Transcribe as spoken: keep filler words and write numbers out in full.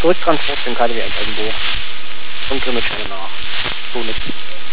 Rücktransport den K D W eins irgendwo. Und Grimmitschelle nach. So nix.